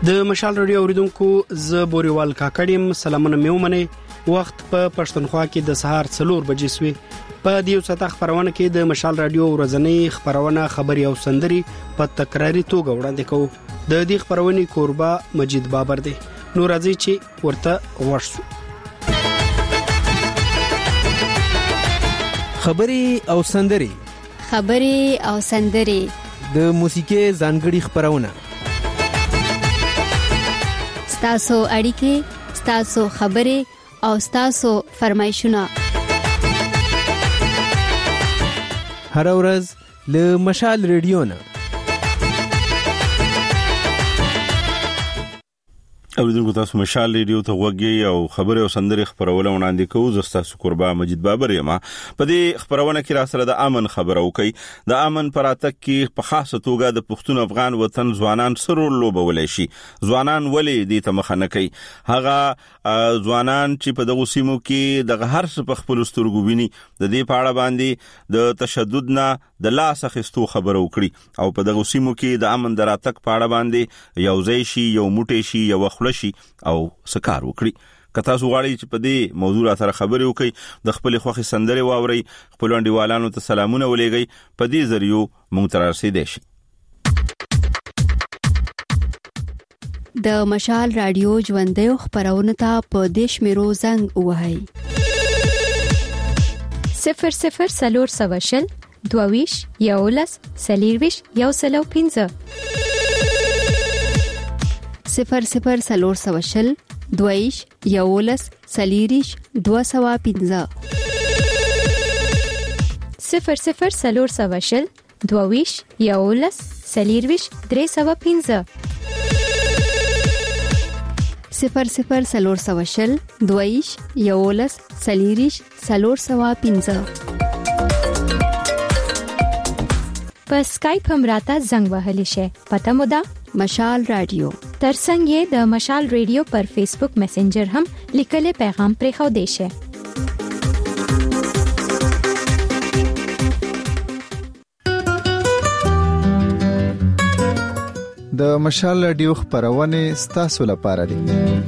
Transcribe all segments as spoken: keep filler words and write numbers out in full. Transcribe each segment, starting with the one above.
د مشال رادیو اوریدونکو ز بوريوال کاکړیم سلامونه میومنه وخت په پښتونخوا کې د سهار څلور بجې سوي په دیو ساته خبرونه کې د مشال رادیو ورځنی خبرونه خبري او سندري په تکراری توګه وړاندې کوو. د دې خبرونې کوربه مجید بابر دی. نو راځي چې ورته ورسو. خبري او سندري خبري او سندري د موسیقي ځانګړي خبرونه ستاسو اړیکې ستاسو خبري او ستاسو فرمایشونه هر ورځ له مشال ریډیو نه. اوریدونکو تاسو مشال ریډیو ته وګورئ او خبره او سندري خبرونه وړاندې کوو. زستا سکوربا مجید بابر یم. په دې خبرونه کې را سره د امن خبرو کوي. د امن پراتک کې په خاصه توګه د پښتون افغان وطن ځوانان سره لوبولای شي. ځوانان ولې دې ته مخ نه کوي؟ هغه ځوانان چې په دغه سیمو کې د هر څه په خپل سترګو ویني د دې پاړه باندې د تشدد نه د لاس اخیستو خبرو کړي او په دغه سیمو کې د امن دراتک پاړه باندې یو ځای شي یو موټی شي یو خلشي او سکار وکړي. کته سو غواړي چې په دې موضوع سره خبرې وکړي د خپل خوخي سندري واوري خپل انډیوالانو ته سلامونه ولېږي په دې ذریعہ مونږ تر رسیدې شي. د مشال رادیو ژوندې خبرونه ته په دیش میرو زنګ وهاي صفر صفر سلور سواشل دوویش یولس سلیرویش یو سلو پینځه صفر صفر سلور سواشل دویش یولس سلیریش دو سوا پینځه صفر صفر سلور سواشل دوویش یولس سلیرویش درې سوا پینځه صفر صفر سلور سواشل دویش یولس سلیریش سلور سوا پینځه. په سکایپ هم راته زنګ وهلی شي. پته مو ده مشال رادیو. ترڅنګ یې د مشال رادیو پر فیسبوک میسنجر هم لیکلي پیغام پرې خو دی شي. د مشال رادیو خبرونه ستاسو لپاره دي.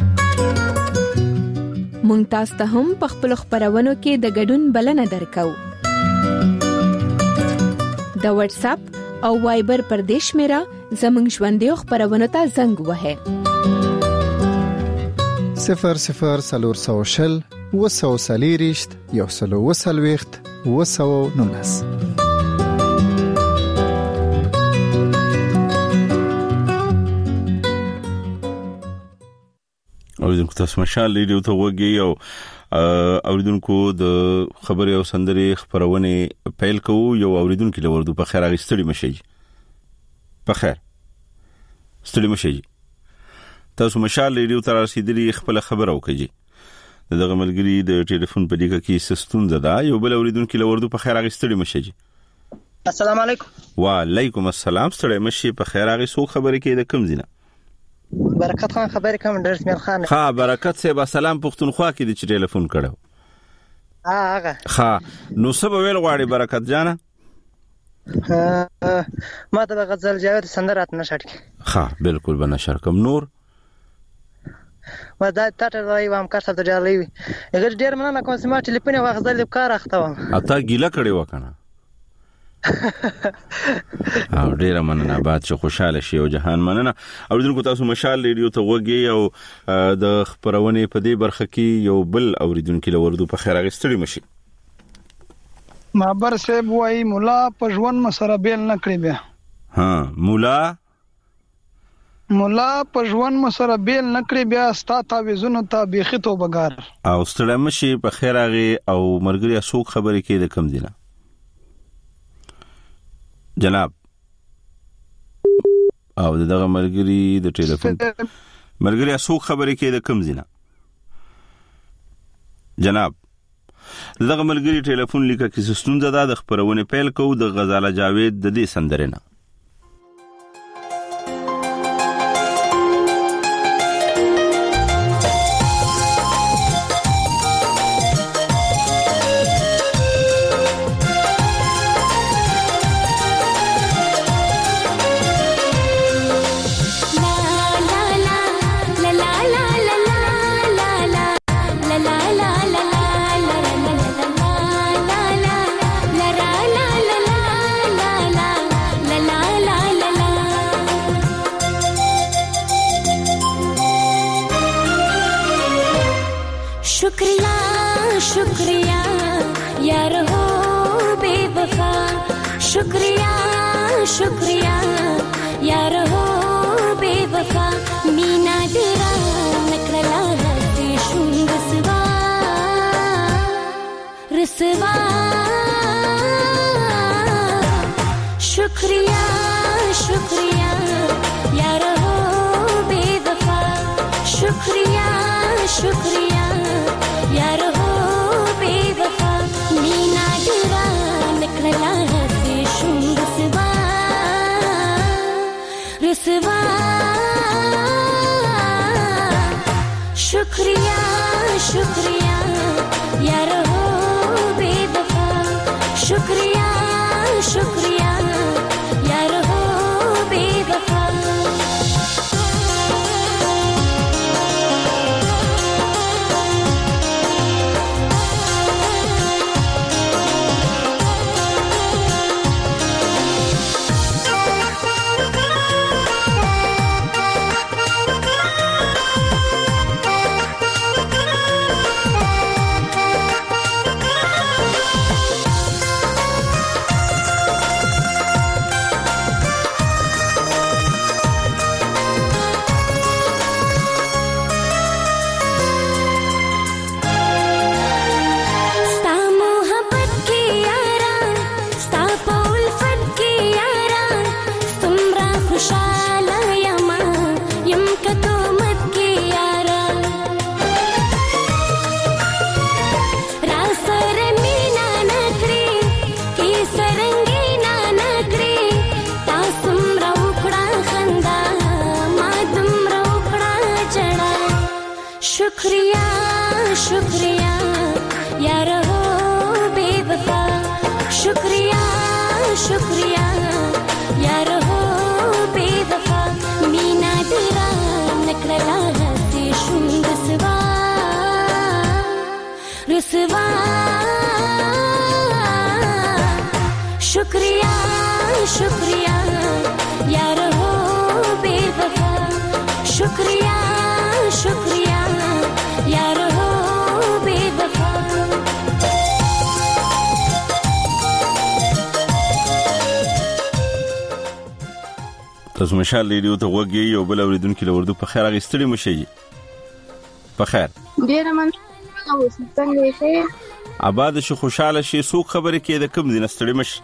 مونږ تاسو ته هم په خپل خبرونو کې د ګډون بلنه درکو. د واتس اپ او وایبر پر دیش میرا زمنګ ژوندې خبرونه ته زنګ وهه صفر صفر سلور سوشل وسو سلیریشت یو سلو وسلويخت وسو نونس. اوریدونکو تاسو مشال ریډیو ته وګورئ او اوریدونکو د خبري او سندري خبرونه پیل کوو. یو اوریدونکو لوردو په خیر اغستړي مشي په خیر ستړي مشي. تاسو مشال ریډیو ته رسیدلی خپل خبر او کوي. دغه ملګری د ټلیفون په دیګه کې سستون زده یو بل اوریدونکو لوردو په خیر اغستړي مشي. السلام علیکم. وعلیکم السلام. ستړي مشي په خیر اغي سو خبرې کې د کم زینه برکت خان خبرې کوم ډیر اسماعیل خان. ها برکت صاحب سلام پښتونخوا کې د ټلیفون کړو. ها هغه ها نو سبا ویل غواړي برکت جانا ما ته غزل جاوید سندرات نشړ کی. ها بالکل بنشر کوم نور ما دا ټاټه راي وام کار څه ته جاري وي اگر ډیر مننه کوم چې ما ټلیفون غزل کار اختوم اته ګیله کړي وکنه او ډیر مننه بعد چې خوشاله شي او جهان مننه. اوریدونکو تاسو مشال ریډیو ته وګورئ او د خبرونه په دې برخه کې یو بل اوریدونکو لوردو په خیر اغستړي مشي. مابر صاحب وای مولا په ژوند مسره بیل نه کړی بیا. ها مولا مولا په ژوند مسره بیل نه کړی بیا ستا تعویذونو ته بیخي تو بګار او ستړي مشي په خیر اغي او مرګري اسوک خبرې کې د کم دینه جناب او دغه مرګري د ټلیفون مرګري اسو خبرې کې د کم زینه جناب دغه مرګري ټلیفون لیکه کې ستونزه ده. د خبرونه پیل کوو د غزاله جاوید د دې سندرنه. La la la यार हो बेवफा शुक्रिया शुक्रिया यार हो बेवफा मीना तेरा नकला हसी शुंग रसवा रसवा शुक्रिया शुक्रिया यार हो बेवफा शुक्रिया शुक्रिया यार हो बेवफा मीना तेरा नकला हसी शुंग रसवा रसवा शुक्रिया शुक्रिया यार हो बेवफा शुक्रिया शुक्रिया यार हो बेवफा शुक्रिया शुक्रिया यार हो बेवफा शुक्रिया शुक्रिया यार हो बेवफा मीना तेरा नकला हसी शुंग रसवा रसवा शुक्रिया शुक्रिया यार हो बेवफा शुक्रिया शुक्रिया यार हो बेवफा تاسو مشال ریډیو ته وګورئ یو بل اوریدونکو له وردو په خیر اغستړي مشي په خیر ډیر من اوس څنګه یې آباد شو خوشاله شي سوق خبره کې د کم دین ستړي مش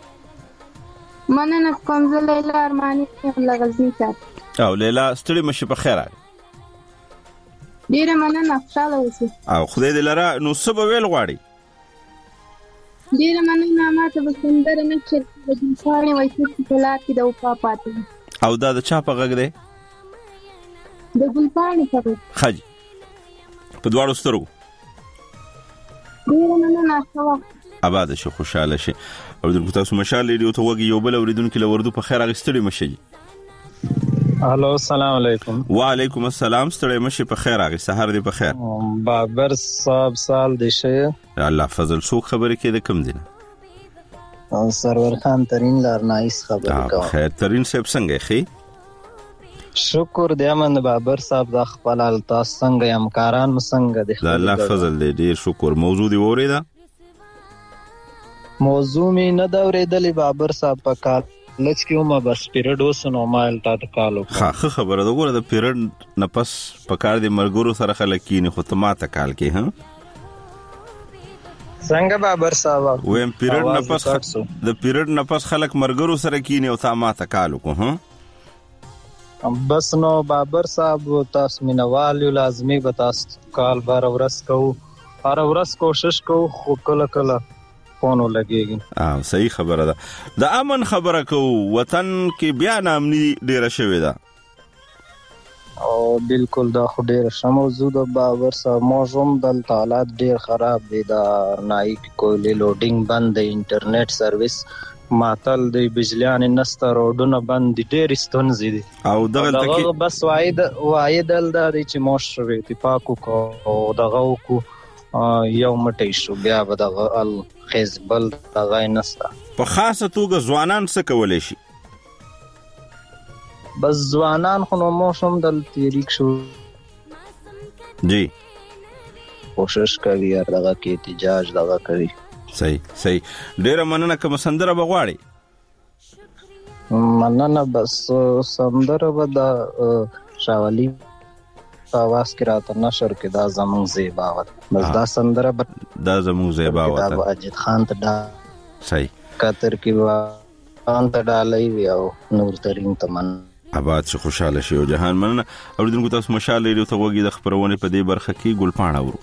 مننه کوم زه لیلا ارمانی له غزنی ته او لیلا ستړي مشي په خیر ډیر مننه خوشاله اوسئ او خدای دې لره نو سبا ویل غواړي ډیر مننه ماته به سندر نه چې د انساني وایي په لار کې د وفا پاتې او دا د چا په غږ دی د ګلپاڼې په غږ خاجي په دواړو سترګو ډیر مننه سوا آباد شي خوشاله شي او د تاسو مشال ریډیو ته وګورئ یو بل اوریدونکو له وردو په خیر اغستړي مشي الو السلام علیکم وعلیکم السلام ستړي مشي په خیر اغه سحر دی په خیر بابر صاحب سال دی شه الله فضل سو خبره کې د کم دینه سرور خان ترين لارنایس خبره کوم خیر ترين صاحب څنګه خي شکر دې امن بابر صاحب د خپل التاس څنګه همکاران څنګه دي الله فضل دې ډیر شکر موضوع دی وریدا موضوع می نه دا ورېدلې بابر صاحب په کال لچ کیومه بس پیریډ وسنو مایل تا د کالو ها خبره ده ګوره د پیریډ نفس په کار دي مرګورو سره خلک کینې خو ته ماته کال کې ها څنګه بابر صاحب ویم پیریډ نفس د پیریډ نفس خلک مرګورو سره کینې او تا ماته کالو کو ها بس نو بابر صاحب تاسو مینوال یو لازمي به تاسو کال بار ورس کو هر ورس کوشش کو خو کله کله فونو لګيږي اه صحیح خبره ده د امن خبره کو وطن کې بیا نامني ډیره شوې ده او بالکل دا خو ډیره شموزو د باور سره موجوم د حالات ډیر خراب دي دا نای کولی لوډینګ بند دی انټرنیټ سرویس معطل دی بجلیان نسته روډونه بند دي ډیر ستونزې دي او دغه دغه بس واید وایدل دا چې موش شوی اتفاق کو او دغه کو یو مټی شو بیا به دغه ال خزبل دغه نسته په خاصه توګه ځوانان څه کولای شي بس ځوانان خو نو موسم دل تیریک شو جی کوشش کوي هر دغه کې احتجاج دغه کوي صحیح صحیح ډیره مننه کوم سندره بغواړي مننه بس سندره به د شاولی په आवाज کې راته نشر کې دا زمون زیباوت بس دا سندره دا زمون زیباوت دا اجد خان ته دا صحیح کاتر کې وا ان ته ډالۍ وی او نور ترين تمن آباد شي خوشاله شي او جهان مننه اوریدونکو تاسو مشال لري ته وګي د خبرونه په دې برخه کې ګلپاڼه ورو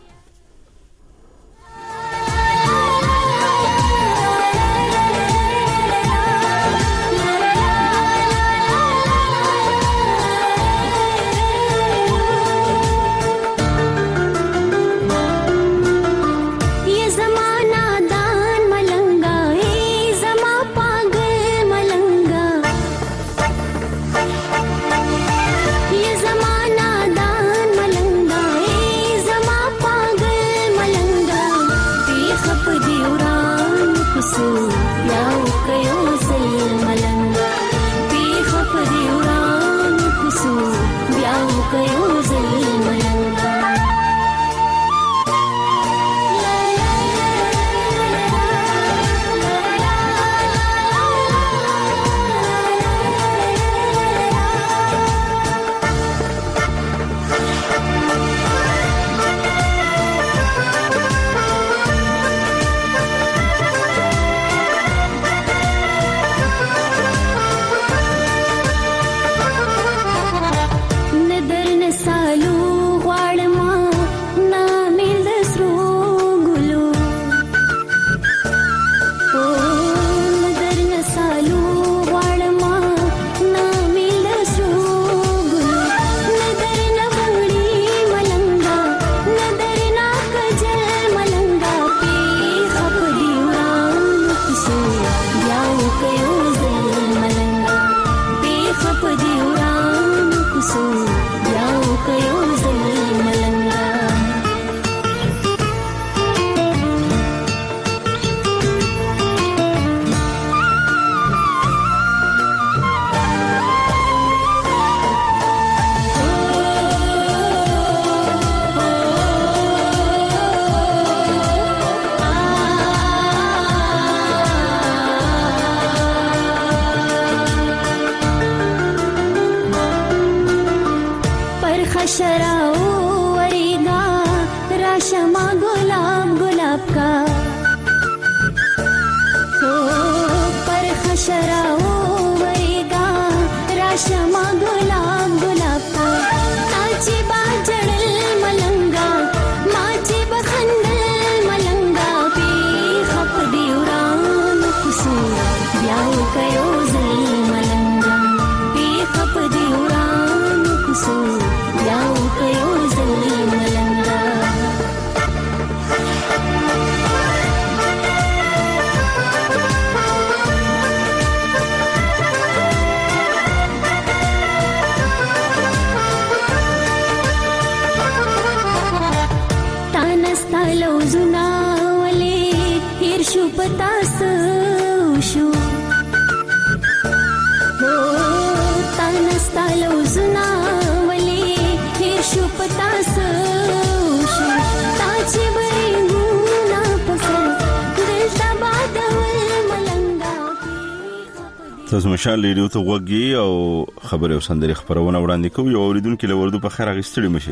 تاسو مشال لري ته وګي او خبره او سندري خبرونه وړاندې کوي او اوریدونکو له ورده په خیر غستړي مشي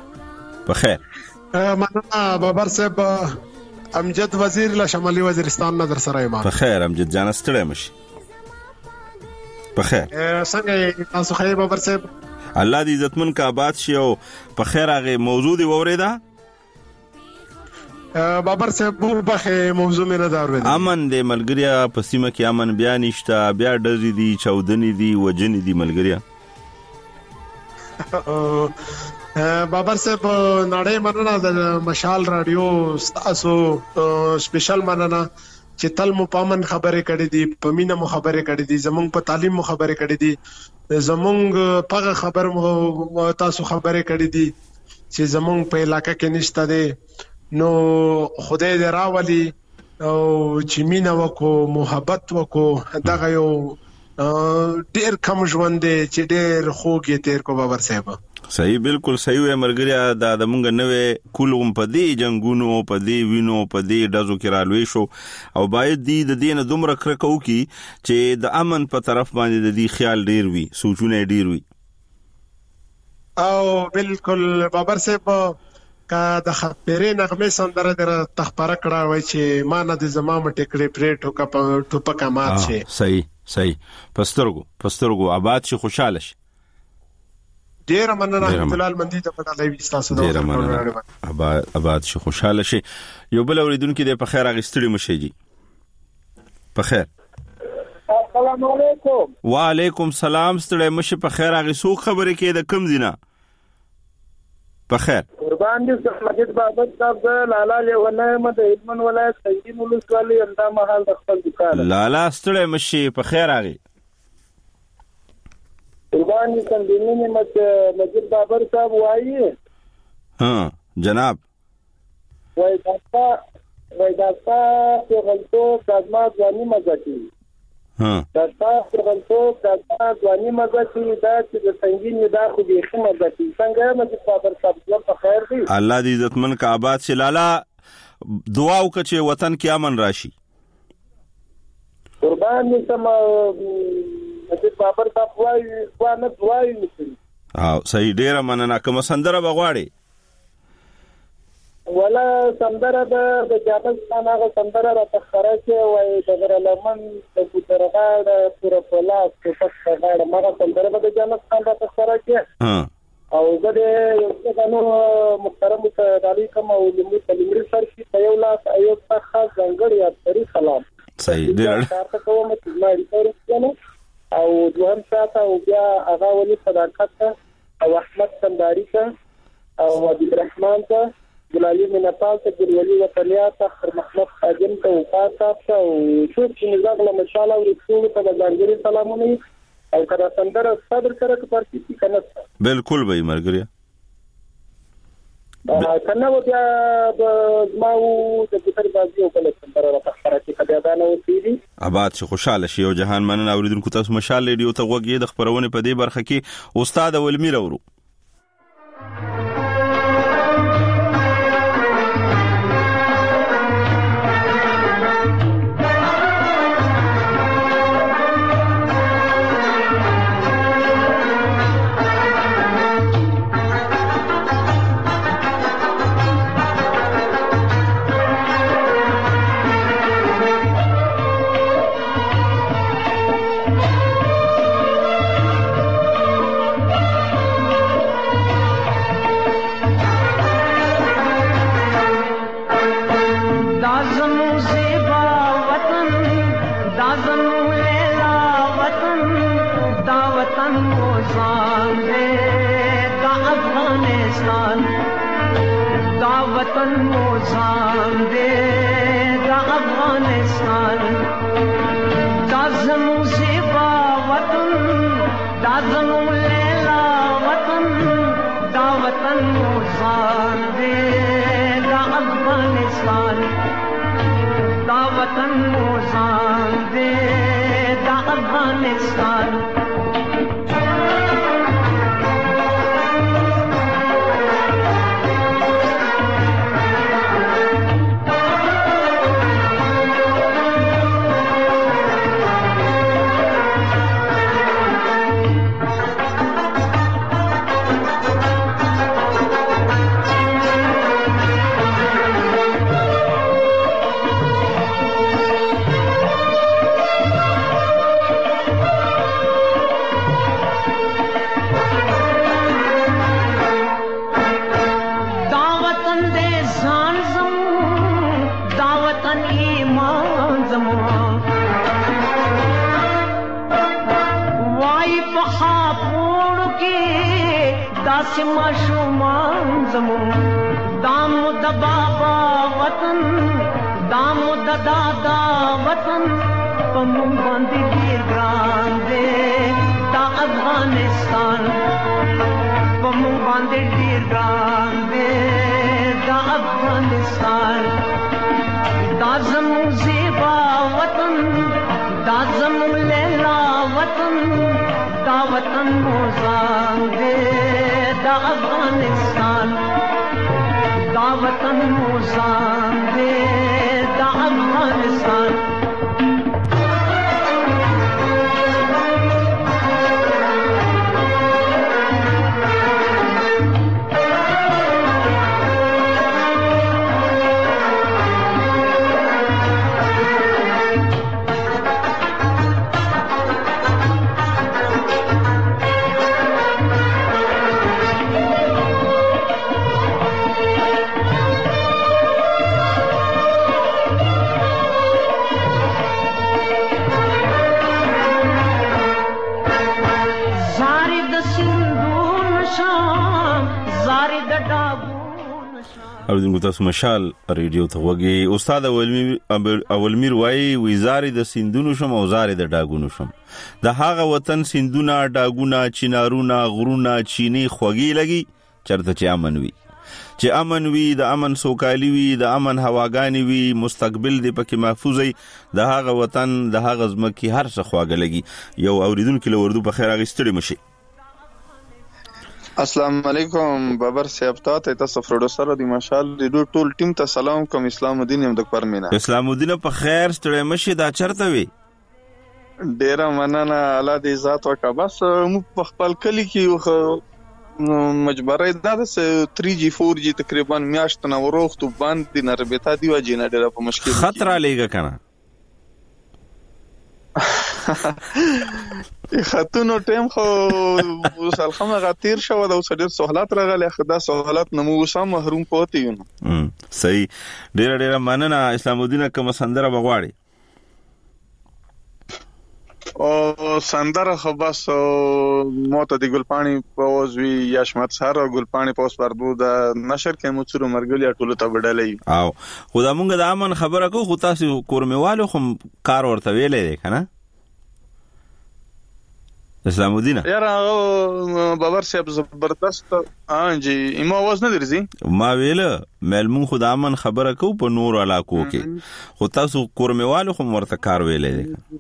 په خیر مننه بابر صاحب امجد وزیر له شمالي وزیرستان نظر سره یم په خیر امجد جان ستړي مشي په خیر څنګه تاسو خیر بابر صاحب الله دې عزتمن کا آباد شي او په خیر هغه موضوع دی وریدا بابر صاحب په موضوع مې نه دا اورېدل امن دې ملګریا په سیمه کې امن بیا نشته بیا ډزې دي چودنې دي وجنې دي ملګریا بابر صاحب نړۍ مننه د مشال رادیو تاسو سپیشل مننه چې تل مو پامن خبرې کړې دي په مینه مو خبرې کړې دي زمونږ په تعلیم مو خبرې کړې دي زمونږ په خبر مو تاسو خبرې کړې دي چې زمونږ په علاقې کې نشته دي نو خدای دې راولي او چې مینه وکړو محبت وکړو دغه یو ډېر کم ژوند دی چې ډېر خوږ یې تیر کو بابر صاحب صحیح بالکل صحیح وي مرګریا دا د مونږ نوې کولوم په دې جنگونو په دې وینو په دې دازو کې رالوي شو او باید دی د دې نه دومره کرکو کی چې د امن په طرف باندې د دې خیال ډیر وي سوچونه ډیر وي او بالکل بابر صاحب کا د خبرې نغمه سندره در تخبره کړه وای چې ما نه د زما مټکړې پریټو کا په ټوپکا مات شي صحیح صحیح پسترګو پسترګو آباد شي خوشاله شي ډیر مننه جلال مندي ته پټه لوي تاسو دا ډیر مننه آباد آباد شي خوشاله شي یو بل اوریدونکو د په خیر اغستړي مشي جی په خیر السلام علیکم وعلیکم سلام ستړي مشي په خیر اغه سو خبره کې د کم دینه په خیر قربان دې مسجد بابت صاحب لالا لیونه مده علمن ولایت سیدین ولسوالي انده محل د خپل دکان لالا ستړي مشي په خیر اغه قربان دې کندینه مت مسجد بابر صاحب وایي ها جناب وای داستا وای داستا په غلطو خدمات ځاني مزاجي ها داستا په غلطو خدمات ځاني مزاجي دا چې د څنګه دا خو دې خمه مزاجي څنګه مسجد بابر صاحب په خیر دی الله دې عزتمن کا آباد شي لالا دعا وکړي وطن کې امن راشي قربان دې سم مسجد بابر صاحب وای وانه وای نشي ها صحیح ډیر مننه کوم سندره بغواړي ولا سندره د جابل خان هغه سندره را تخره کې وای د غرلمن د ګوترغا د پورپلا په څخه مغه سندره د جابل خان را تخره کې ها او زه د نو محترم تعالی کوم او لمړي تلمړي سر کې په یو لاس ایوب څخه څنګه یا تری سلام صحیح ډیر تاسو کوم چې ما ریټر او دوهم ساته او بیا هغه ولي صداقت او احمد سنداری کا او عبد الرحمن کا جلالی منپال ته ګلولي وطنیا ته خر محمد خادم ته وقار تاسو او شو چې نزاغله مشاله ورسول ته د ځانګړي سلامونه او کړه سندره صبر سره پارتي کنه بالکل به مرګریا کنه و بیا د ماو د کتر بازی او کله سندره را تخره کې کډه دا نو سیدي آباد شي خوشاله شي او جهان مننه اوریدونکو تاسو مشال ریډیو ته وګورئ د خبرونه په دې برخه کې استاد ولمیر اورو वतन मोज़ां दे دا افغانستان دا وطن موزان دے دا افغانستان اوریدونکو تاسو مشال ریډیو ته وګورئ. استاد اولمیر اولمیر وایي وزارې د سیندونو شم او زارې د ډاګونو شم. د هغه وطن سیندونه ډاګونه چینارونه غرونه چینی خوږی لګي چرته چې امن وي چې امن وي د امن سوکالي وي د امن هواګانی وي مستقبل دی پکې محفوظ وي د هغه وطن د هغه ځمکې هر څه خواږه لګي. یو اوریدونکو له وردو په خیر اغستړي مشي. السلام علیکم بابر صاحب ته تاسو پروډوسر دی مشال ریډیو ټول ټیم ته سلام کوم. اسلام الدین یم د پرمینا. اسلام الدین په خیر ستړي مشي دا چرته وي. ډیر مننه الله دې ذات وکا. بس مو په خپل کلی کې مجبره ده د تھری جی فور جی تقریبا میاشت نه وروخت باندې نربتا دی واجی نه ډیر په مشکل خطر علیګه کنه خاتونو ټیم خو وسالخمه غتیر شو د وسډر سہولت راغله خدا سہولت نمو وسام محروم پوتی یو. صحیح ډیر ډیر مننه. اسلام الدین کوم سندره بغواړي او سندره خو بس موته دی ګلپانی پوزوي یا شمت سره ګلپانی پوس پردو د نشر کې مڅرو مرګلیا ټولو ته وډلې او خدا مونږ د امن خبره کو خو تاسو کورموالو خو کار ورته ویلې دی کنه اسلام الدین. یاره بابر صاحب زبردست انجی ایمو आवाज نه درځي ما ویل ملمون خدا امن خبره کو په نور علاقو کې خو تاسو کورموالو خو ورته کار ویلې دی.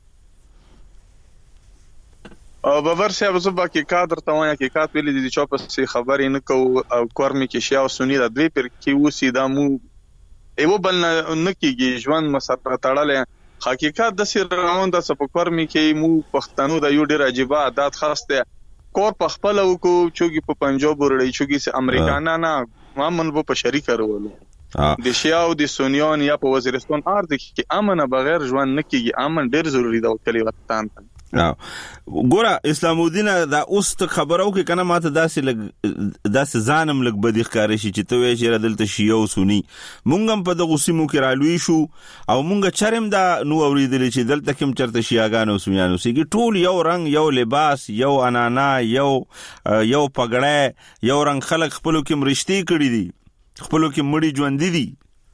او بابر صاحب زبا کې کادر ته وایا کې کات ویلې دي چې په سي خبرې نه کو او کورمي کې شیا او سنی د دوی پر کې وسی دا مو ایو بل نه کېږي ژوند مسره تړلې حقیقت د سیر روان د سپکورمي کې مو پښتنو د یو ډیر عجیب عادت خاصه کور په خپل او کو چوغي په پنجاب ورړی چوغي سه امریکانا نه مامن وو په شریک ورولو د شیاو د سونیان یا په وزیرستان ارض کې امن بغیر ژوند نه کېږي. امن ډیر ضروری دی کلی وطن ته. ګوره اسلام الدین دا اوس خبرو کې کنه ماته داسې لګ داسې ځانم لګ بدی ښکارې شي چې ته وې چې دلته شیو سونی مونږ هم په دغه سیمو کې رالوي شو او مونږ چرم دا نو اوریدل چې دلته کوم چرته شیاګانو سونیانو سیږي ټول یو رنگ یو لباس یو انانا یو یو پګړې یو رنگ خلک خپلو کې مرشتي کړی دي خپلو کې مړی ژوند دي.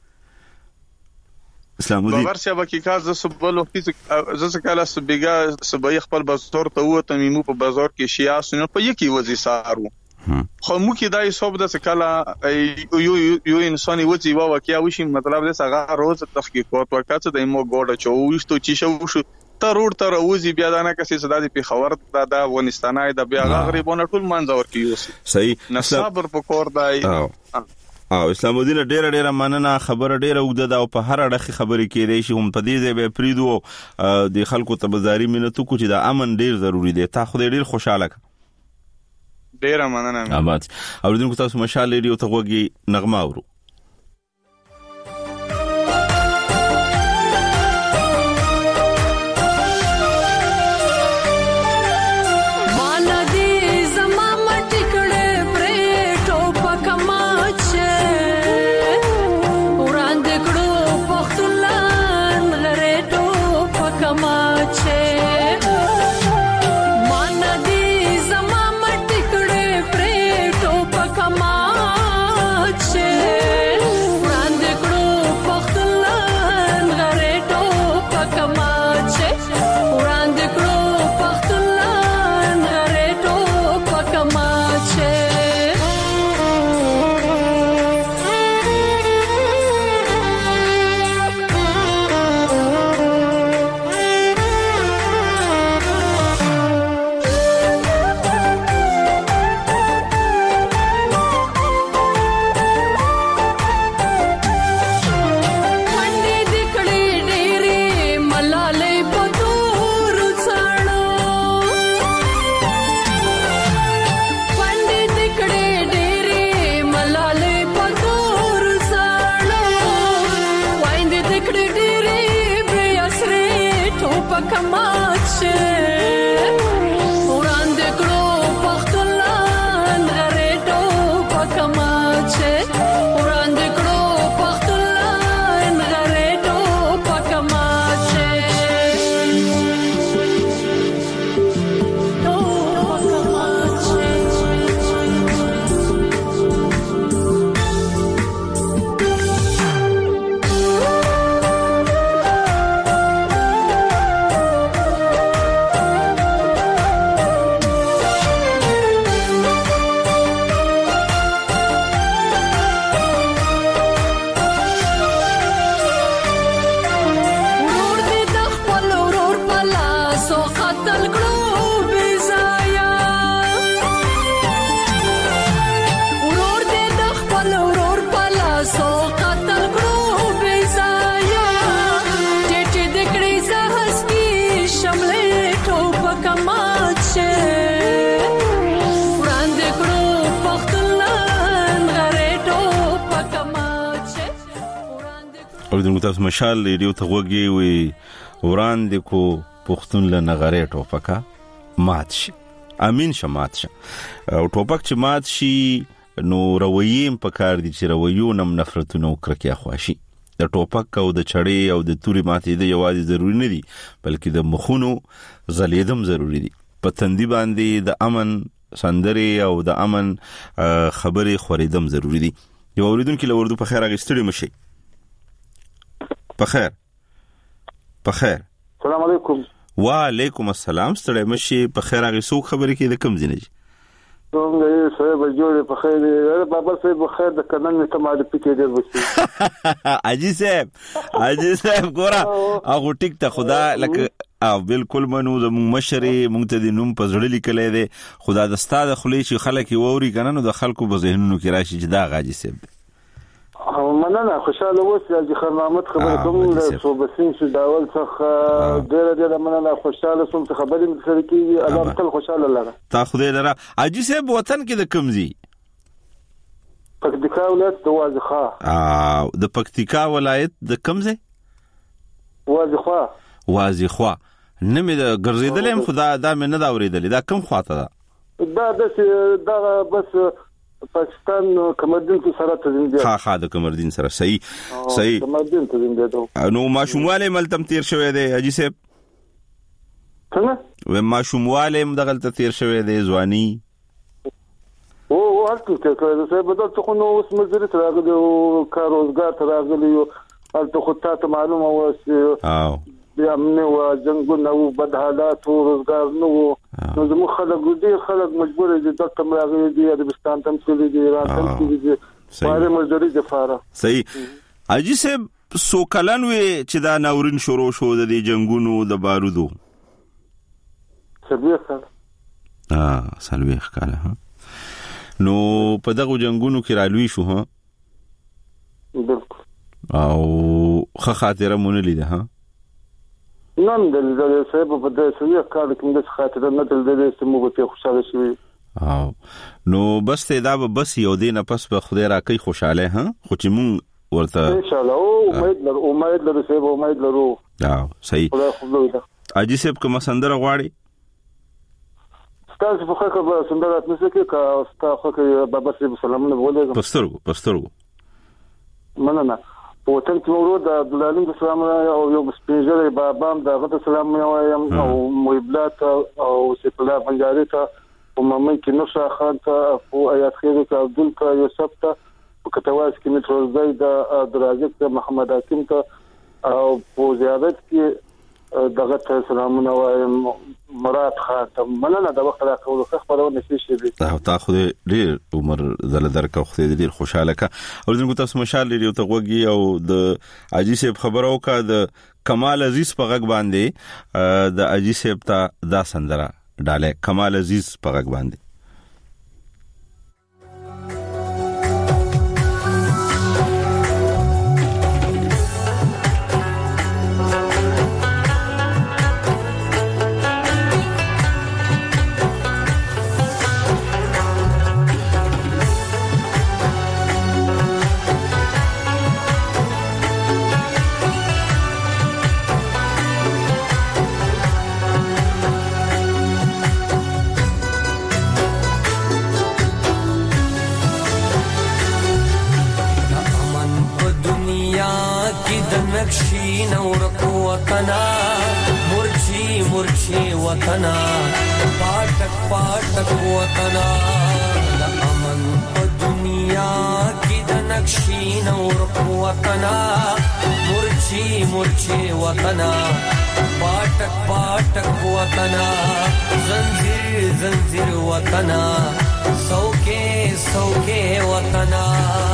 اسلام الدین بابر صاحب کې کاز د سبل وختي زسه کاله سبګه سبې خپل بازار ته وته میمو په بازار کې شیا سن په یکی وځي سارو خو مو کې دای صوب د سکاله یو یو انساني وځي وا واقعیا وشي مطلب د سغه روز تحقیقات وکړه د مو ګوډه چويشتو چې شو شو ته روډ ته راوځي بیا دا نه کسي صدا دي په خبر دا د افغانستانای د بیا غریبونو ټول منځور کیوسي. صحیح نصابر په کور دای او اسلام الدین ډیر ډیر مننه. خبر ډیر وګد دا او په هر اړه خبرې کېدې شي هم په دې ځای به پریدو د خلکو ته بازاري مينتو کو چې دا امن ډیر ضروری دی. تا خو ډیر خوشاله ډیر مننه. آباد اوریدونکو تاسو مشال ریډیو ته وګورئ نغمه اورو. پکمات شه وړاندې کړو پښتونلان غریټو پکمات شه وړاندې کړو پښتونلان غریټو پکمات شه اوریدونکو تاسو مشال ریډیو ته وګورئ وي وړاندې کو پښتون له نغړې ټوپکا مات شي امين شمات شي او ټوپک چې مات شي نو رويیم په کار دي چې رويو نم نفرتونه وکړه خواشي د ټوپک او د چړې او د توري ماتې د یوازې ضروری نه دي بلکې د مخونو زلیدم ضروری دي په تندي باندې د امن سندري او د امن خبري خوریدم ضروری دي یو اوریدونکو له وردو په خیر اغستړي مشي بخیر بخیر السلام علیکم وعلیکم السلام ستړی مشي په خیر هغه څو خبرې کې د کم ځینې څنګه یې سره به جوړې په خیر بابا صاحب په خیر د کنن ته معرفي کېدل وسی اجي صاحب اجي صاحب ګورا هغه ټیک ته خدا لکه او بالکل منو زمو مشري مونږ ته د نوم په زړه لیکلې ده خدا د استاد خلی چې خلک ووري کنه نو د خلکو په ذهنونو کې راشي چې دا غاجي صاحب مننه خوشاله اوسه چې خیر محمد خبره کوم له صوبسین چې داول څخه ډېر ډېر مننه خوشاله سوم چې خبرې مې سره کیږي الله تل خوشاله لره تا خدای لره اجي صاحب وطن کې د کمزي پکتیکا ولایت د وازخه او د پکتیکا ولایت د کمزي وازخه وازخه نمې د ګرځیدلم خدا دا مې نه دا اوریدل دا کم خواته ده دا دا بس پاکستان کمردین کې سره تزین دی ها ها د کمردین سره صحیح صحیح کمردین تزین دی نو ماشومواله ملتم تیر شوی دی اجي صاحب څنګه و ماشومواله مدغلت تیر شوی دی ځواني او هلته کې صاحب د څه نو اوس مزري راغلی او کار روزګار راغلی او هلته خو ته معلومه و او بیا موږ و جنگونه او بد حالات او روزګار نو نو زموږ خلک ډېر خلک مجبور دي د تمراغي دي د بستان تمثيل دي راځي دي پاره مزدوري د فاره صحیح اجي صاحب سو کلن وي چې دا ناورین شروع شو د جنگونو د بارودو سلويخ کال اه سلويخ کال ها نو په دغه جنگونو کې رالوي شو ها بالکل او خه خاطره مونږ لیده ها نن د دې صاحب په دې سوي کال کې د خاطر نه دل دې سمو په خوشاله شي او نو بس ته دا بس یو دینه پس په خدای راکې خوشاله ها خو چې مون ورته ان شاء الله او امید لرو امید لرو صاحب امید لرو او صحیح اجي صاحب کوم سندره غواړي تاسو په خکه به سندره تاسو کې کا تاسو کې بابا صاحب سلامونه ولې پسترګو پسترګو مننه په وطن کې ورو د عبدالعلیم السلام او یو سپیشل بابام دغه سلام وایم او محبلات او سپلا بنجاري ته او مې کې نو شاخان ته او آیات خیر ته عبدل ته یوسف ته په کتواس کې متروز زید درازق ته محمد حکیم ته او په زیادت کې دغه سلامونه وایم مراد خان ته مننه د وخت راکول خو خبرونه شي دي تا خو ډیر عمر دل درک خو ډیر خوشاله کا او زموږ تاسو مشال لري او تغوږی او د اجي صاحب خبرو کا د کمال عزیز په غږ باندې د اجي صاحب ته دا سندره ډاله کمال عزیز په غږ باندې نورکو وطنا مرچی مرچی وطنا پاټک پاټک وطنا د امن په دنیا کې د نقشې نورکو وطنا مرچی مرچی وطنا پاټک پاټک وطنا زنجیر زنجیر وطنا سوکے سوکے وطنا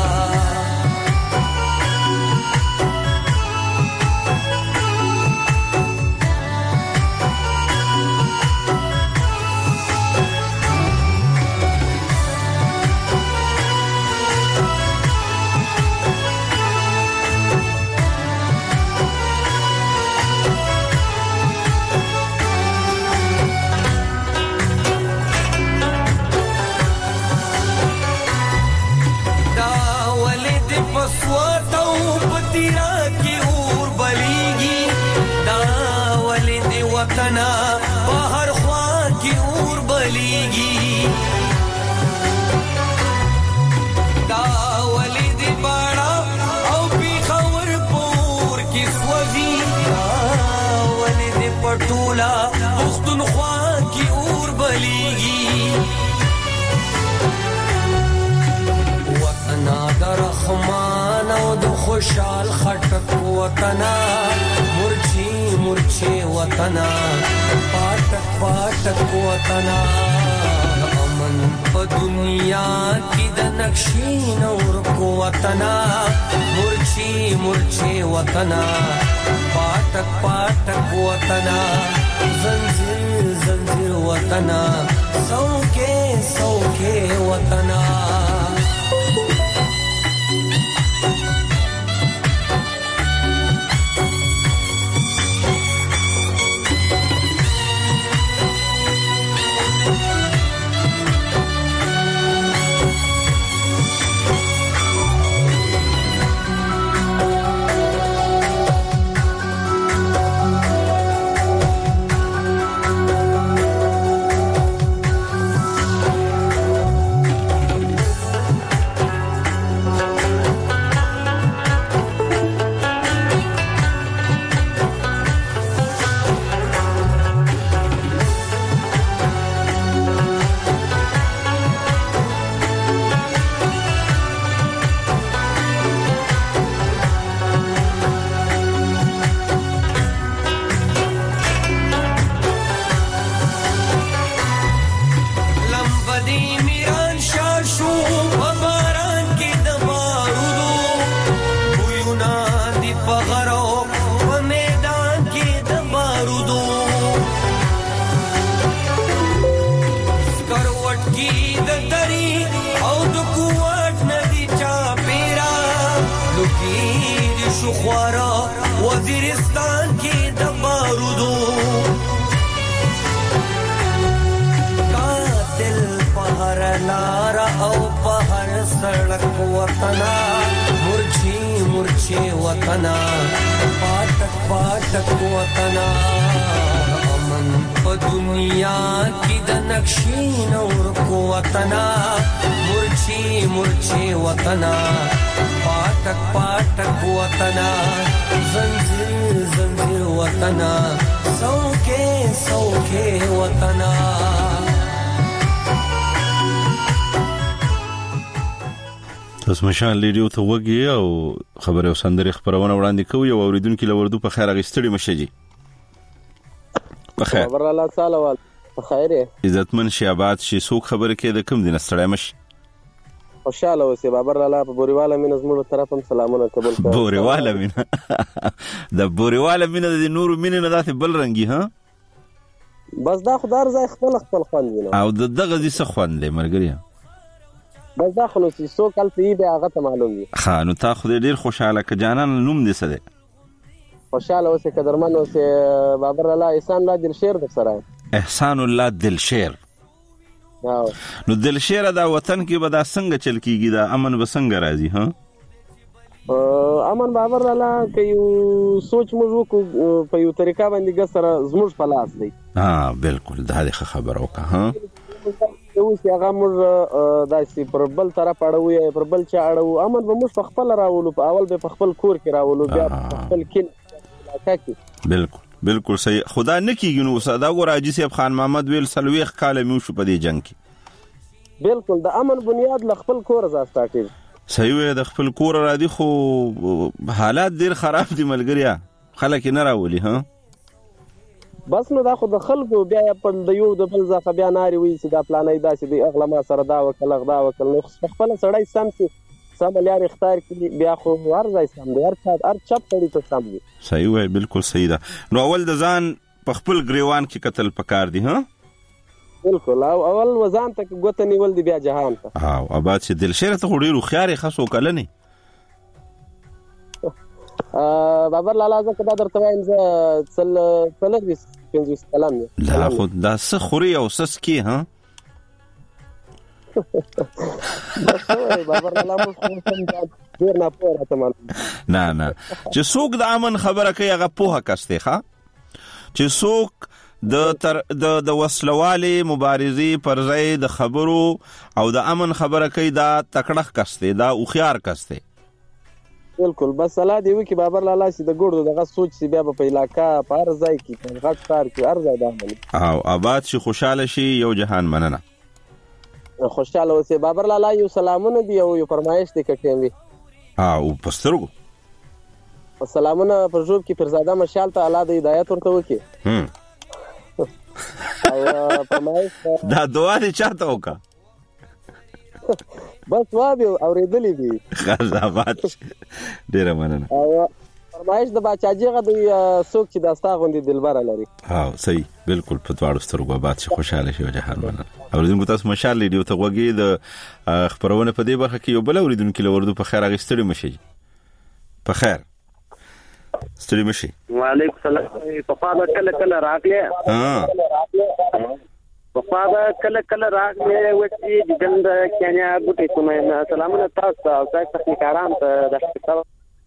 وطنا بهر خوا کی اور بلیگی دا ولید باڑا او پی خور پور کی سوزی دا ولید پټولا پختون خوا کی اور بلیگی وطنا در رحمان او د خوشحال خټک وطنا مرچی مرچی وطنا پاټک پاټک وطنا امن په دنیا کې د نقشې نور کو وطنا مرچی مرچی وطنا پاټک پاټک وطنا زنجیر زنجیر وطنا سوکے سوکے وطنا وزیرستان کې د بارودو قاتل پهر لار او پهر سړک وطنا مرچی مرچی وطنا پاټک پاټک وطنا امن په دنیا کې د نقشې نور کو وطنا مرچی مرچی وطنا پاټک پاټک وطنا زنجیر زنجیر وطنا سوکے سوکے وطنا تاسو مشال لیډیو ته وګي او خبره وسندري خبرونه وړاندې کوي او اوریدونکو لوردو په خیر غستړي مشجي په خیر خبر الله تعالی وال په خیر عزتمن شیابات شي سوق خبره کې د کوم دین ستړی مش خوشاله اوسې بابر الله په بوريواله مين زموږ طرف هم سلامونه قبول کړه بوريواله مين د بوريواله مين د نور مين نه داسې بل رنگي ها بس دا خدار ځای خپل خپل خوند ویني او دغه دې څه خوند دی مرګري بس دا خلوص سو کال ته به هغه ته معلوم دي ها نو تا خو ډیر خوشاله ک جانان نوم دې څه دی خوشاله اوسې قدرمن اوسې بابر الله احسان الله دلشیر د سره احسان الله دلشیر نو دلشیر دا وطن کې به دا څنګه چل کیږي دا امن به څنګه راځي ها امن بابر الله که یو سوچ موږ وکړو په یو طریقه باندې ګسره زموږ په لاس دی ها بالکل دا د خبره وکړه ها اوس هغه موږ داسې پر بل طرف اړو یا پر بل چا اړو امن به موږ په خپل راولو په اول به په خپل کور کې راولو بیا په خپل کلی علاقه کې. بالکل بالکل صحیح. خدا نه کیږي نو صدا ګور حاجی صاحب خان محمد ویل سلويخ کال میو شو په دې جنگ کې. بالکل د امن بنیاد ل خپل کور ځا سٹارټ. صحیح وي د خپل کور را دي خو حالات ډیر خراب دي ملګریا خلک نه راولي ها. بس نو دا خو د خلکو بیا په د یو د بل ځخه بیا ناری وي چې دا پلانې داسې دی اغله ما سره دا وکړه دا وکړه نو خپل سړی سم سي سم لري اختیار کړي بیا خو هر ځای سم دی هر څه هر چپ کړي ته سم دی. صحیح وای بالکل صحیح ده. نو اول د ځان په خپل ګریوان کې قتل پکار دی ها. بالکل او اول وزان ته ګوت نیول دی بیا جهان ته. او اباد چې دل شهر ته ډیرو خياري خاصو کله نه. ا بابر لالا زه کدا درته وایم زه سل سلويس پنځوس کلام لا خو دا څه خوري او سس کی ها. بابر لالا مو خو ډیر نه پوهه ته مان نه نه چې څوک د امن خبره کوي هغه پوهه کسته ښا چې څوک د تر د د وسلواله مبارزي پر ځای د خبرو او د امن خبره کوي دا تکړه کسته دا او خيار کسته. بالکل بس صلاح دی وکي بابر لالا چې د ګوردو دغه سوچ سی بیا په علاقہ په هر ځای کې غټ کار کې هر ځای ده او آباد شي خوشاله شي یو جهان مننه. خوشاله اوسه بابر لالا یو سلامونه دی او یو فرمایش دی کټیم وی او پسترګو سلامونه پر جوب کې فرزاده مشال ته الله د هدایت ورته وکي. هم او فرمایش دا دعا دې چاته وکا بس وابي اوریدلې دي غزابات ډیره مننه. او فرمایش د باچاجي غو د سوق چې داستا غوندي دلبر لري. ها صحیح بالکل په تواړو سترګو آباد شي خوشاله شي جهان مننه. اوریدونکو تاسو مشال لیدو ته وګي د خبرونه په دې برخه کې یو بل اوریدونکو له وردو په خیر اغستړي مشي په خیر ستړي مشي. وعلیکم السلام. په فاده کله کله راغله ها په فاده کله کله راغله وتی د ګند کینیا بوټي کومه سلامونه تاسو او تاسو تخنیکاران ته د شکر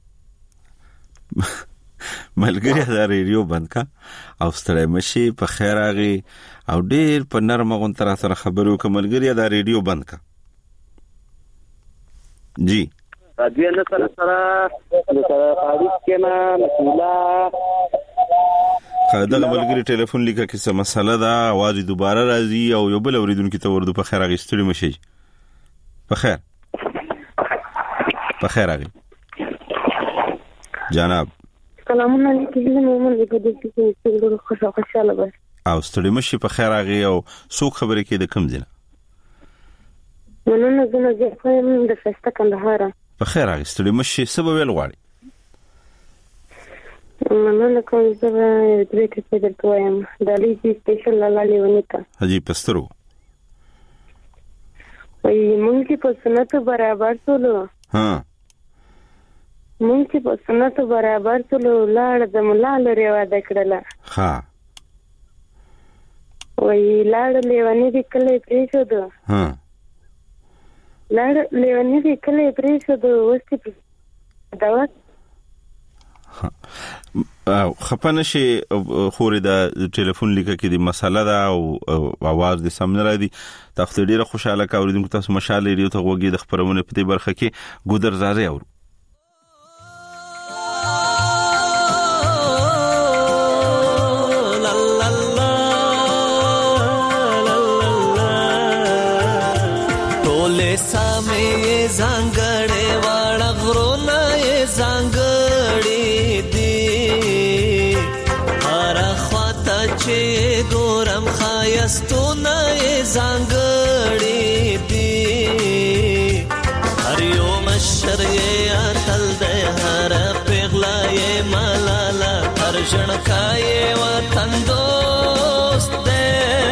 ملګری دا ریډیو بند کا او ستړي مشي په خیر اغي او ډیر په نرمه غون تر سره خبرو کوم ملګری دا ریډیو بند کا جی راځي نه سره سره د تاریخ کې نه مسولا خدای ملګری ټلیفون لیکه کې څه مسله ده आवाज دوباره راځي او یو بل اوریدونکو ته ورده په خیر اغي ستړي مشي په خیر په خیر اغي جناب سلامونه علیکم مومن دې کې ډېر خوشاله خوشاله بس او ستړي مشي په خیر اغي او څوک خبرې کې د کم ځنه مننه زما ځکه د فستا کندهار په خیر اغي ستړي مشي سبب ویل غواړي مننه کوم چې دې کې د تویم د لیدي سپیشل لاله ونیتا حجی پسترو وای مونږ په سنت برابر سولو ها مونږ چې په سنت برابر سولو لاړ د مولا لري واده کړله ها وای لاړ لیونی دې کله پریښو ده ها لاړ لیونی دې کله پریښو ده وستې دا او خپنه شي خوري د ټلیفون لیکه کې د مسله ده او आवाज د سم نه را دي تاسو ډیره خوشاله کاوریدونکو تاسو مشاله لري ته وګي د خبرونه په دې برخه کې ګودر زازه او ټوله سامې زنګړې واړه غرونه یې زنګړې دي هر خواته چې ګورم خایستونه یې زنګړې دي هر یو مشر یې اتل دی هر پیغله یې ملاله هر ژړکا یې وطن دوست دی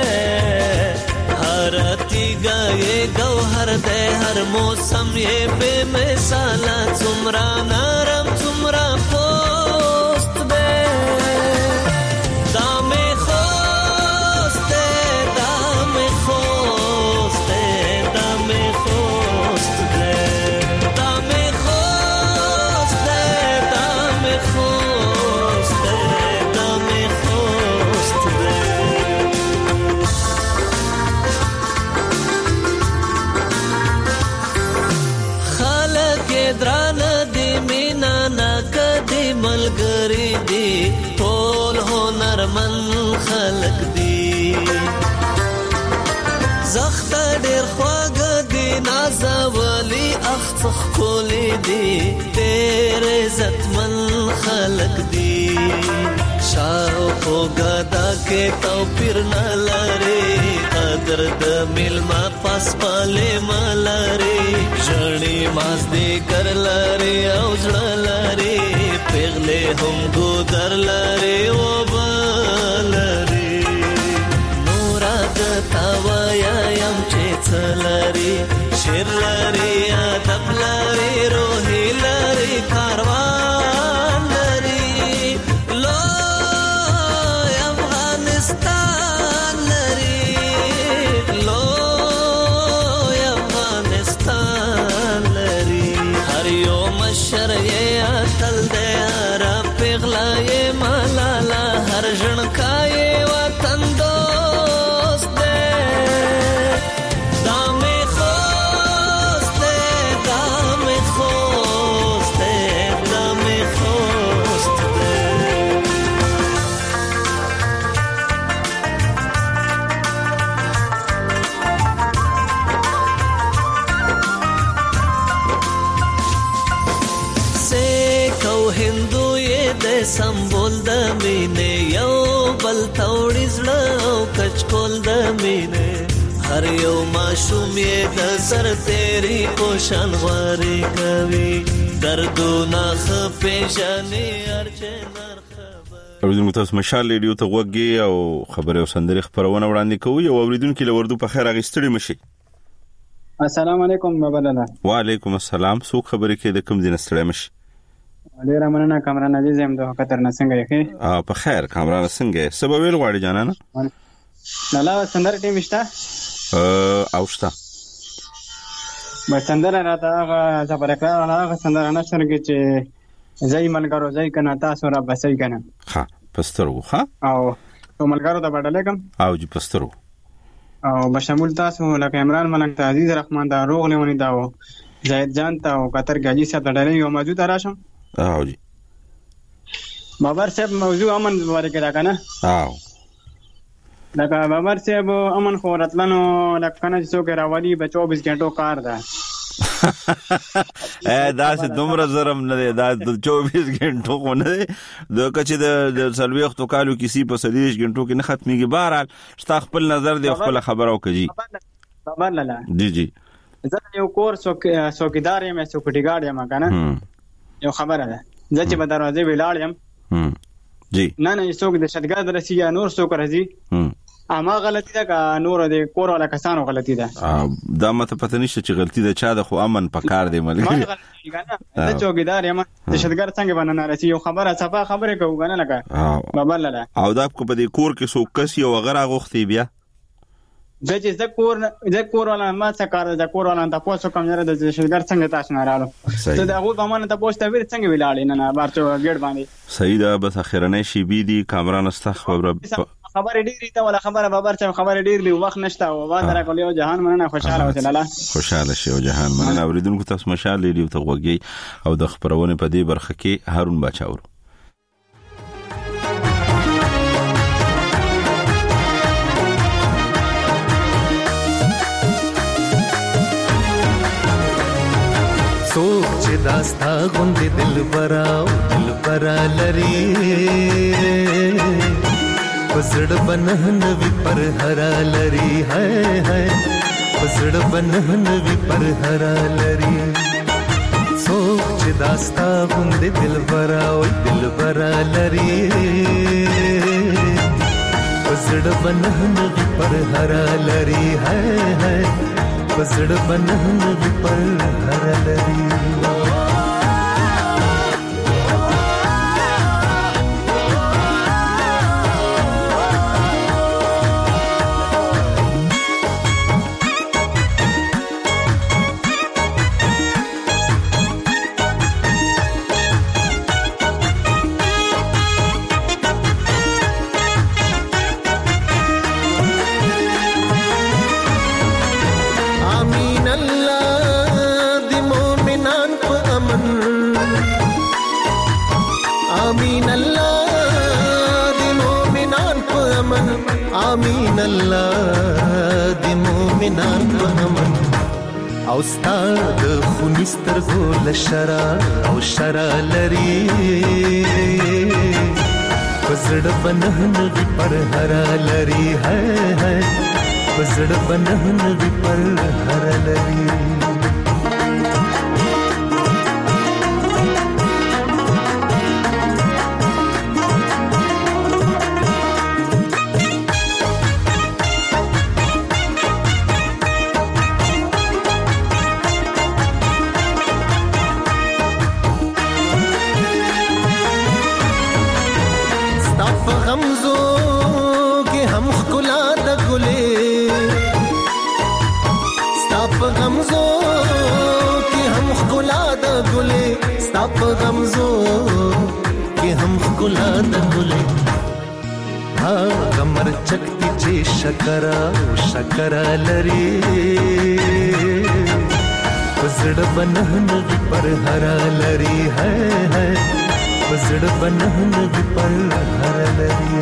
هر تیګه یې گوهر دی هر موسم یې بے مثال څومره نرم څومره پوست دی دا مې خوست دی دا مې خوست دی دا مې خوست دی دا مې خوست دی دا مې خوست دی دا مې خوست دی درانه دی مینا نا کدی ټول هنرمن خلق دي زخت ډېر خواږه دي نازولي اخڅخ کولې دي ډېر عزتمن خلق دي شاو خو ګدا کې توپیر نه لري قدر د ملما پاس پاله ملري ژړې ماز دې کر لري او ځړ لري پیغله هم ګودر لري او بلري نورا د تاویا يم چې څلري شیر لري ادب لري روحي لري کاروان لري لو افغانستان لري لو افغانستان لري هر یو مشر یې اتل دې را پیغلا یې ملالا هر ژړکا یې وطن دوست دې دامه خوست دې دامه خوست دې دامه خوست دې سیک او هندو یې د سمبول د مینې یو بل توړي زړه او کچکول د مینې هر یو ماشوم یې د سر تیری پوشان غواري کوي دردونه خپېژنې ارچنر اوریدونکو تاسو مشال ریډیو ته وګورئ او خبره او سندري خبرونه وړاندې کوي او اوریدونکو له وردو په خیر اغستړي مشي السلام علیکم بابا لالا وعلیکم السلام سو خبرې کې د کوم دین ستړي مشي ډیر مننه کامران عزیز هم د خطر نه څنګه یې ا په خیر کامران څنګه سبب ویل غواړي جانانه لالا سندر ټیم شته ا اوشتا به سندر راته هغه زبر کړه هغه سندر نه شرګي چې زای ملګرو زای کنه تاسو را بسای کنه ها پسترو ها او تو ملګرو ته بدل کوم او جی پسترو او بشمول تاسو لکه عمران ملک ته عزیز رحمان دا روغ لونی داو زید جان ته او قطر گاجی سره ډلې یو موجود راشم او جی بابر صاحب موضوع امن مبارک دا کنه او لکه بابر صاحب امن خو راتلنو لکه کنه چې څوک راوالي به چوبیس غنټو کار ده ا داسې دومره زرم نه دی دا چوبیس غنټو خو نه دی د کچې د سلويختو کالو کسی په سلیش غنټو کې نه ختميږي بهرحال شتا خپل نظر دی خپل خبرو کوي خبر لاله جی جی زه یو کور څوکیدار یم څوکټیګاډ یم کنه یو خبره ده زه چې په دروازه ویلاړ یم جی نه نه څوک د شتګاد رسی یا نور څوک راځي اما غلطی ده که نور د کور ولا کسانو غلطی ده دا مته پته نشته چې غلطی ده چا د خو امن پکار دی ملګری زه چوکیدار یم د شتګاد څنګه باندې رسی یو خبره صفه خبره کوو کنه لکه بابا لاله او دا کو په دې کور کې څوک کس یو غره غوختي بیا زه چې زه کور زه کور ولا ما څه کار د کور ولا تاسو کوم نه د شتګاد څنګه تاسو نه رالو ته دا غو په مانه تاسو ته ویر څنګه ویلاړ نه نه بارچو ګډ باندې صحیح ده بس اخرنه شی بي دي کامران استخبر خبر ډیری ته ولا خبره بابر چې خبر ډیر دی وخت نشته او وانه راکول یو جهان مننه خوشاله اوسه لاله خوشاله شي او جهان مننه اوریدونکو تاسو مشال ریډیو ته وګورئ او د خبرونه په دې برخه کې هارون بچاور سوچ چې داستا غوندې دل براو دل برا لري پسړ بنهن وی پر هرا لري هاي هاي پسړ بنهن وی پر هرا لري سوچ چې داستا غوندې دل براو دل برا لري پسړ بنهن وی پر هرا لري هاي هاي پسړ بنهن وی پر هرا لري آمین الله د مؤمنان په امن او ستاد خونستر ګول شرا او شرا لري پزړ بنهن وی پر هرا لري ہے ہے پزړ بنهن وی پر هرا لري په غمزو کې هم ښکلا د ګلې ها غمر چکتی چې شکر او شکر لري پزړ بنهن وی پر هر لري ہے ہے پزړ بنهن وی پر هر لري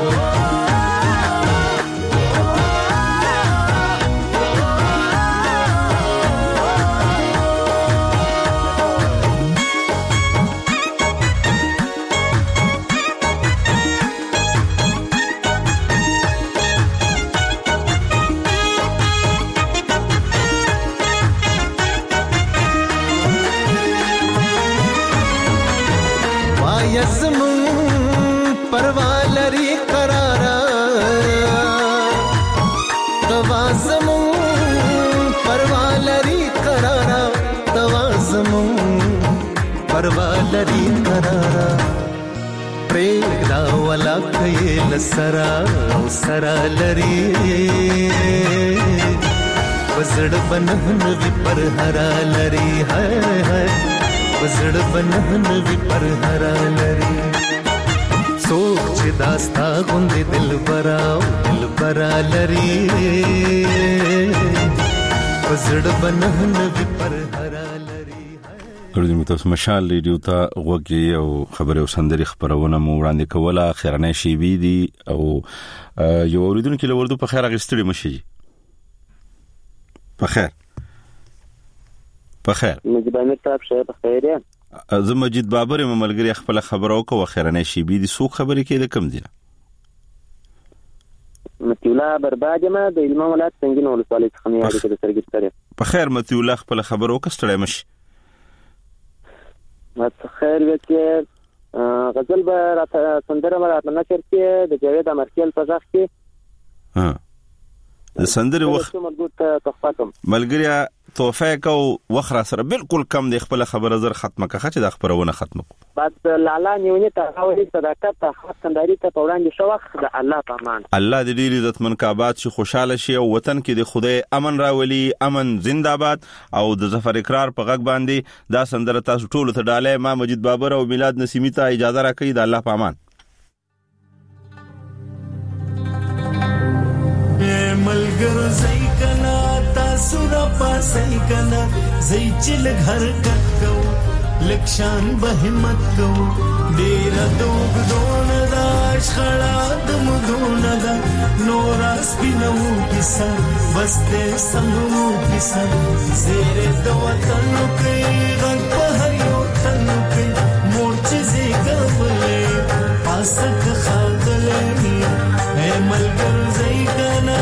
پروالری قرارا پریدا ولا کيل سرا او سرا لري وزړ بنهن وی پر هرا لري ہے ہے وزړ بنهن وی پر هرا لري سوچ داستا غوند دل برا دل برا لري وزړ بنهن وی پر هرا ورته تاسو مشال ریډیو ته وګورئ او خبره او سندري خبرونه مو وړاندې کوله خیرنه شی بي دي او یو اوریدونکو له ورته په خیر غستړي مشي په خیر په خیر مجبانه تاب شه په خیر یا زه مجید بابر مملګری خپل خبرو کو خیرنه شی بي دي سو خبرې کې د کم دي متیولا برباد ما د علم ولات څنګه نو ولسوالۍ څخه نه یاد کړی سرګستره په خیر متیولا خپل خبرو کستړی مشي مت خیر وکي غزل به راته سندره مراد نشر کې د جاوید امرکیل په ځخ کې ها د سندره وخت مربوط تخفاتم ملګریا توفیق او وخره سره بالکل کم د خپل خبره زر ختمه کړه چې د خبرونه ختمه کو بس لالا نیونی ته هغه صداقت ته خاطرداري ته وړاندې شو وخت د الله پامان الله دې دې عزتمن کابات شي خوشاله شي او وطن کې د خدای امن راولي امن زنده‌باد او د ظفر اقرار په غږ باندې دا سندره تاسو ټول ته ډاله ما مجید بابر او میلاد نسیمی ته اجازه راکړي د الله پامان ملګرو زئی کنا تاسو را پاسای کنا زئی چل گھر کټو لکشان به همت کو ډیر دوغ دون دا شخړا دم دون دا نور سپینو کیسه بس دې سمو کیسه زیر د وطن کې غږ په هر یو تن کې مورچ زیګولې پاسک خاطلې اے ملګرو زئی کنا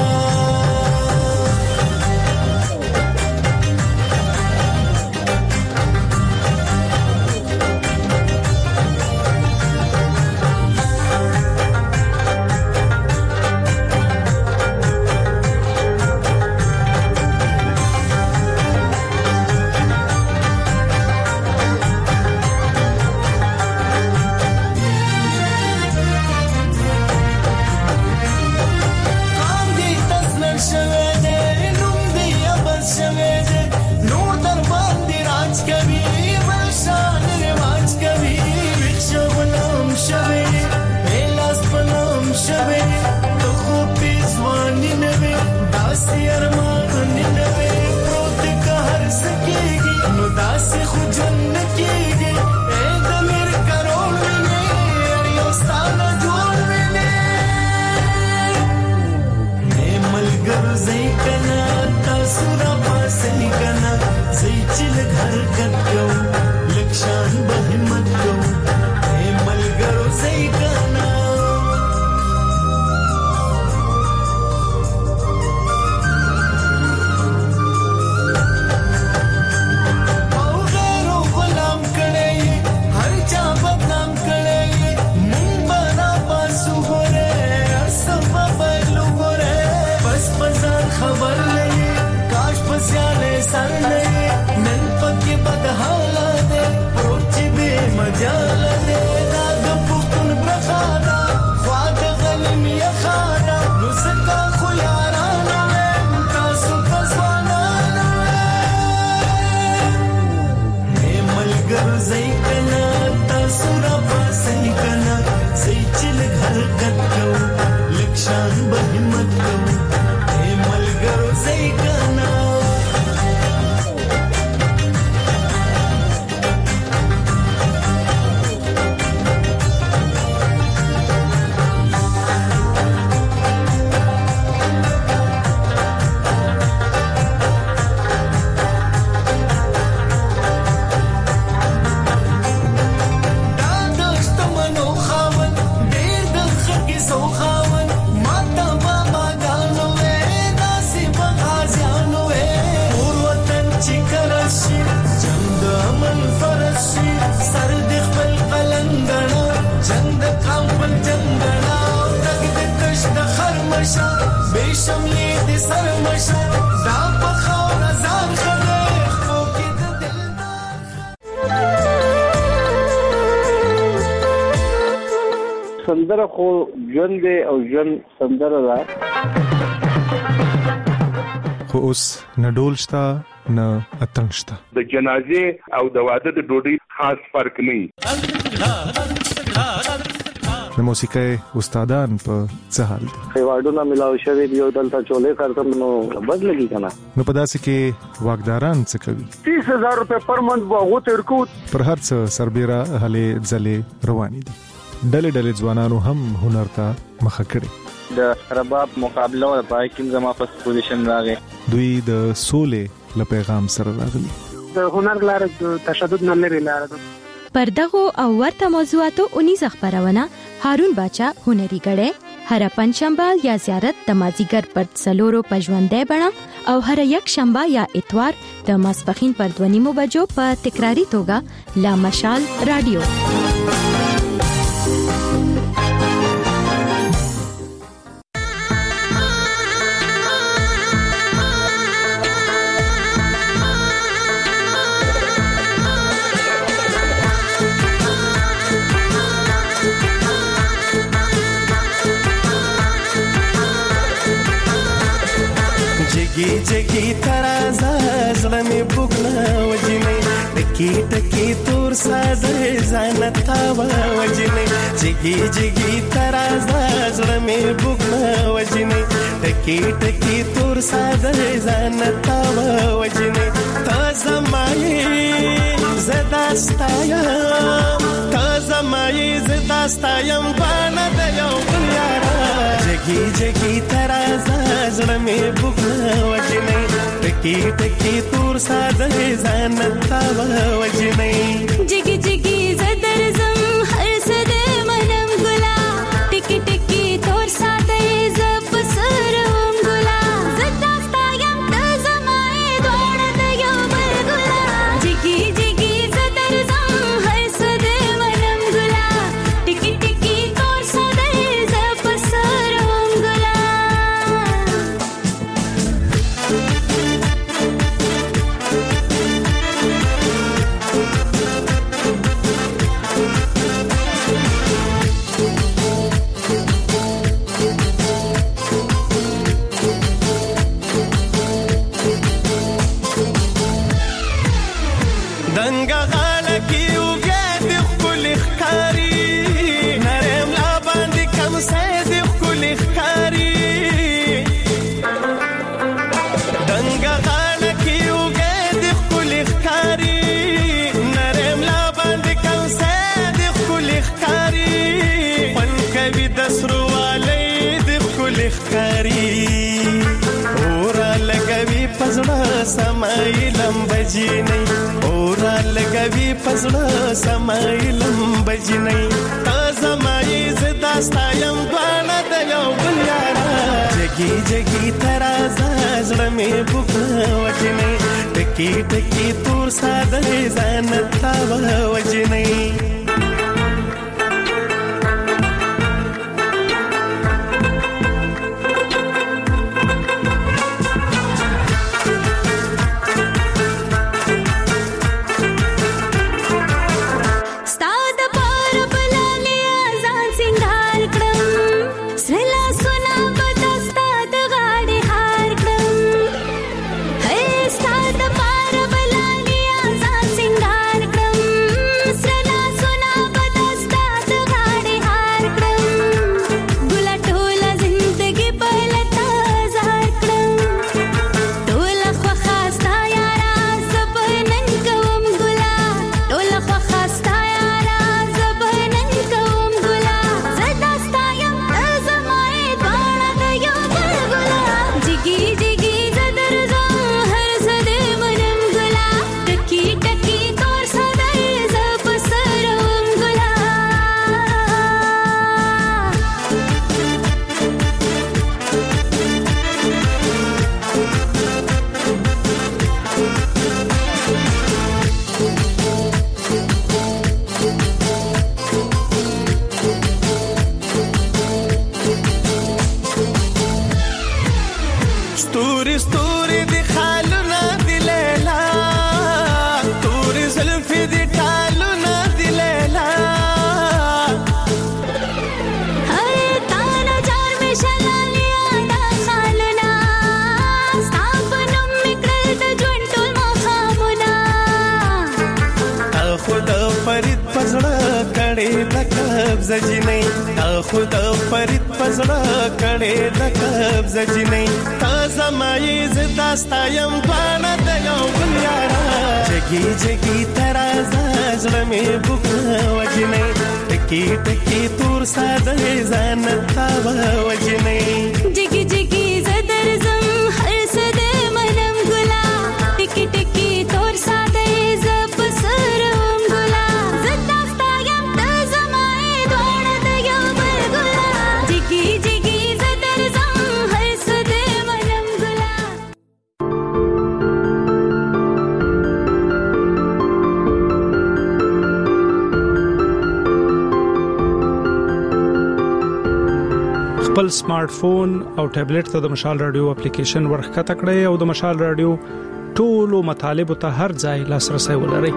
مشا بشم یې د سر مشا دا په خاور ځان خله خو کې د دل سندره خو ژوند دی او ژوند سندره ده خو اوس نه ډول شته نه اتڼ شته د جنازې او د واده د ډوډۍ خاص فرق نه د موسیقۍ استادان په څه حال دي ایوارډونه ملاو شوی دی او دلته چولې کارته نو بد لګي کنه نو په داسې کې واګداران څه کوي تیس هزار روپے پر منث بوغو ترکو پر هر څه سربېره هلې ځلې روانې دي ډلې ډلې ځوانانو هم هنر ته مخه کړي د رباب مقابله او پای کې زما فرست پوزیشن راغی دوی د سولې له پیغام سره راغلي د هنر لاره د تشدد نه لري لاره ده پر دغه او ورته موضوعاتو اونیز خبرونه هارون باچا هنري غړې هر پنځشنبه یا زیارت د مازیګر پر څلورو پژوندې بڼه او هر یک شنبه یا اتوار د ماسپخین پر دوه نیمو بجو په تکراری توګه لا مشال رادیو जगी जगी तराजा زړه مې بوګنا وجنې ټکی ټکی تور ساده زنتا وجنې جगी جगी ترازا زړه مې بوګنا وجنې ټکی ټکی تور ساده زنتا وجنې تازه مای زداستایم تازه مای زداستایم باندې د یو یارا جगी جगी ترازا زړه مې بوګنا وجنې ټکی ټکی تور ساده زنتا وجنې جگی جگی زدر زم هر سده منم ګلا ټکی ټکی تور ساده زپ سرم ګلا زدا ستایم د زمای دوړ د یو بل ګلا جگی جگی زدر زم هر سده منم ګلا ټکی ټکی تور ساده زپ سرم ګلا دنګ غاله کې وګه د خپل ښکاری نرم لا باندې کم سه د خپل ښکاری دنګ غاله کې وګه د خپل ښکاری نرم لا باندې کم سه د خپل ښکاری پن کوي د سرواله د خپل ښکاری اور لګوي پزړه سمایلم بجینې اور لګوي پزړه سمایلم بجینې تازه مای زدا ستایم باندې د یو بل یارا جگی جگی ترازا زړه مې بوګنا وجنې ټکی ټکی تور ساده زنتا وجنې سنا قبضه جنې تا خود فرید پزړه کړې د قبضه جنې تا زمای زتا ستایم دوانه د یو بل یارا جګي جګي ترازه زړه مې بوک وجنې ټکی ټکی تور ساده ځان تا وجنې جګي جګي زدر زم هر څه د منم ګلا ټکی ټکی تور ساده ز پسروم ګلا زتا ستایم ته زمای دوانه د یو بل ګلا جګي جګي زدر زم هر څه د منم ګلا خپل سمارټ فون او ټابلیټ ته د مشال رادیو اپلیکیشن ورخکته کړئ او د مشال رادیو ټولو مطالب ته هر ځای لاسرسي ولرئ.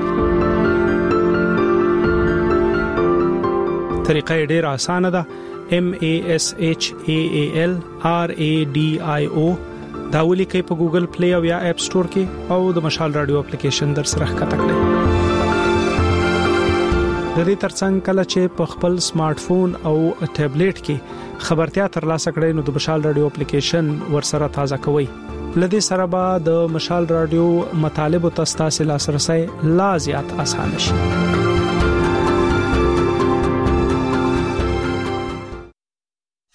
طریقه ډیره اسانه ده. M A S H A A L R A D I O دا ولیکئ په ګوګل پلی او یا اپ سٹور کې او د مشال رادیو اپلیکیشن در سره ښکته کړئ. د دې ترڅنګ کله چې په خپل سمارټ فون او ټابلیټ کې خبرتیا ترلاسه کړئ نو د مشال رادیو اپلیکیشن ورسره تازه کوئ. لدې سره به د مشال رادیو مطالب او تاسو لاسرسي لا زیات اسانه شي.